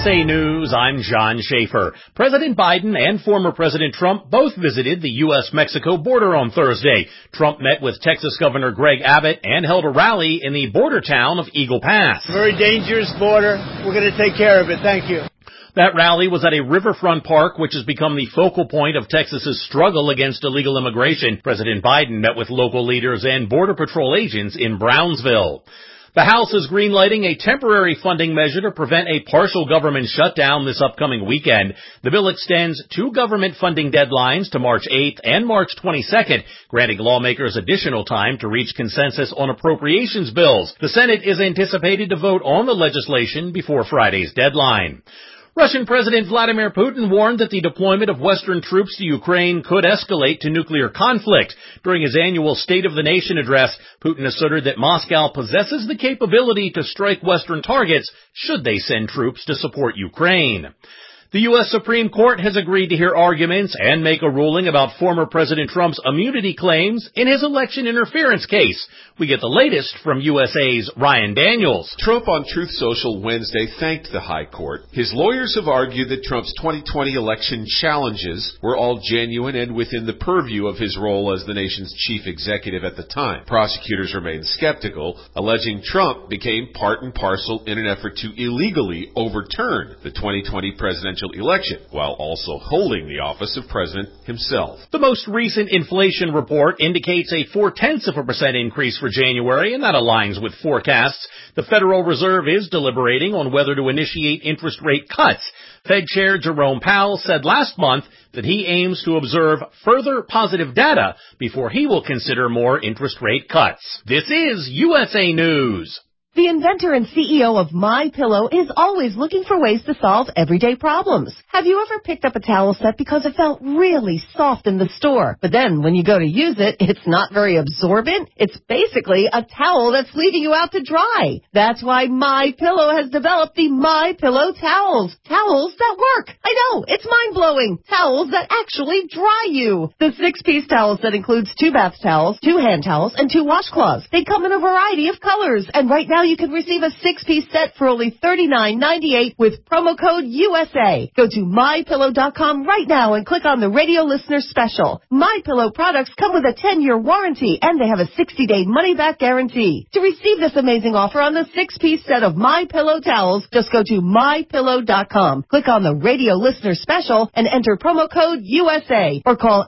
USA News, I'm John Schaefer. President Biden and former President Trump both visited the U.S.-Mexico border on Thursday. Trump met with Texas Governor Greg Abbott and held a rally in the border town of Eagle Pass. Very dangerous border. We're going to take care of it. Thank you. That rally was at a riverfront park, which has become the focal point of Texas's struggle against illegal immigration. President Biden met with local leaders and Border Patrol agents in Brownsville. The House is greenlighting a temporary funding measure to prevent a partial government shutdown this upcoming weekend. The bill extends two government funding deadlines to March 8th and March 22nd, granting lawmakers additional time to reach consensus on appropriations bills. The Senate is anticipated to vote on the legislation before Friday's deadline. Russian President Vladimir Putin warned that the deployment of Western troops to Ukraine could escalate to nuclear conflict. During his annual State of the Nation address, Putin asserted that Moscow possesses the capability to strike Western targets should they send troops to support Ukraine. The U.S. Supreme Court has agreed to hear arguments and make a ruling about former President Trump's immunity claims in his election interference case. We get the latest from USA's Ryan Daniels. Trump on Truth Social Wednesday thanked the High Court. His lawyers have argued that Trump's 2020 election challenges were all genuine and within the purview of his role as the nation's chief executive at the time. Prosecutors remain skeptical, alleging Trump became part and parcel in an effort to illegally overturn the 2020 presidential election, while also holding the office of president himself. The most recent inflation report indicates a 0.4% increase for January, and that aligns with forecasts. The Federal Reserve is deliberating on whether to initiate interest rate cuts. Fed Chair Jerome Powell said last month that he aims to observe further positive data before he will consider more interest rate cuts. This is USA News. The inventor and CEO of MyPillow is always looking for ways to solve everyday problems. Have you ever picked up a towel set because it felt really soft in the store, but then when you go to use it, it's not very absorbent? It's basically a towel that's leaving you out to dry. That's why MyPillow has developed the MyPillow towels. Towels that work. I know, it's mind-blowing. Towels that actually dry you. The 6-piece towel set includes 2 bath towels, 2 hand towels, and 2 washcloths. They come in a variety of colors, and right now you can receive a 6-piece set for only $39.98 with promo code USA. Go to MyPillow.com right now and click on the radio listener special. MyPillow products come with a 10-year warranty and they have a 60-day money-back guarantee. To receive this amazing offer on the 6-piece set of MyPillow towels, just go to MyPillow.com. Click on the radio listener special and enter promo code USA or call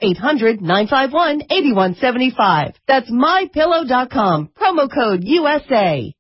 800-951-8175. That's MyPillow.com. Promo code USA.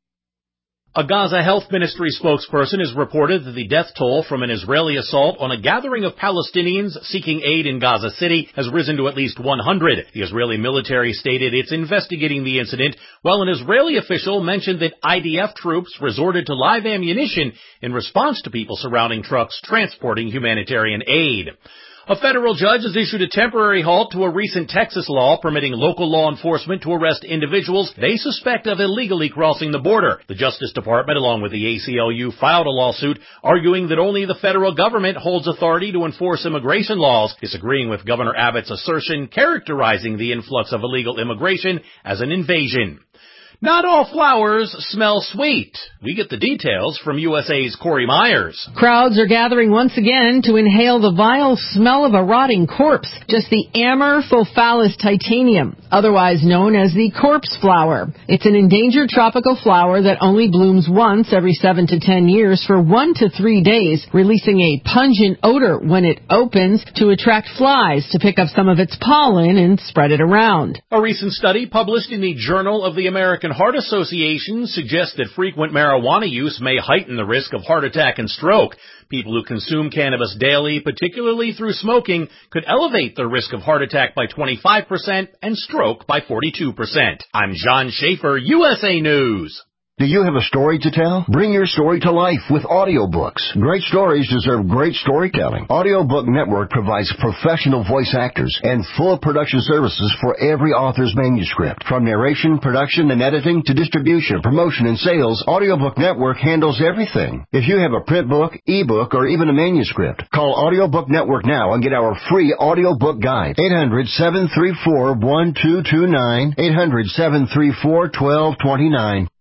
A Gaza Health Ministry spokesperson has reported that the death toll from an Israeli assault on a gathering of Palestinians seeking aid in Gaza City has risen to at least 100. The Israeli military stated it's investigating the incident, while an Israeli official mentioned that IDF troops resorted to live ammunition in response to people surrounding trucks transporting humanitarian aid. A federal judge has issued a temporary halt to a recent Texas law permitting local law enforcement to arrest individuals they suspect of illegally crossing the border. The Justice Department, along with the ACLU, filed a lawsuit arguing that only the federal government holds authority to enforce immigration laws, disagreeing with Governor Abbott's assertion characterizing the influx of illegal immigration as an invasion. Not all flowers smell sweet. We get the details from USA's Corey Myers. Crowds are gathering once again to inhale the vile smell of a rotting corpse, just the Amorphophallus titanium, otherwise known as the corpse flower. It's an endangered tropical flower that only blooms once every 7 to 10 years for 1 to 3 days, releasing a pungent odor when it opens to attract flies to pick up some of its pollen and spread it around. A recent study published in the Journal of the American Heart Association suggests that frequent marijuana use may heighten the risk of heart attack and stroke. People who consume cannabis daily, particularly through smoking, could elevate their risk of heart attack by 25% and stroke by 42%. I'm John Schaefer, USA News. Do you have a story to tell? Bring your story to life with audiobooks. Great stories deserve great storytelling. Audiobook Network provides professional voice actors and full production services for every author's manuscript. From narration, production, and editing to distribution, promotion, and sales, Audiobook Network handles everything. If you have a print book, ebook, or even a manuscript, call Audiobook Network now and get our free audiobook guide. 800-734-1229, 800-734-1229.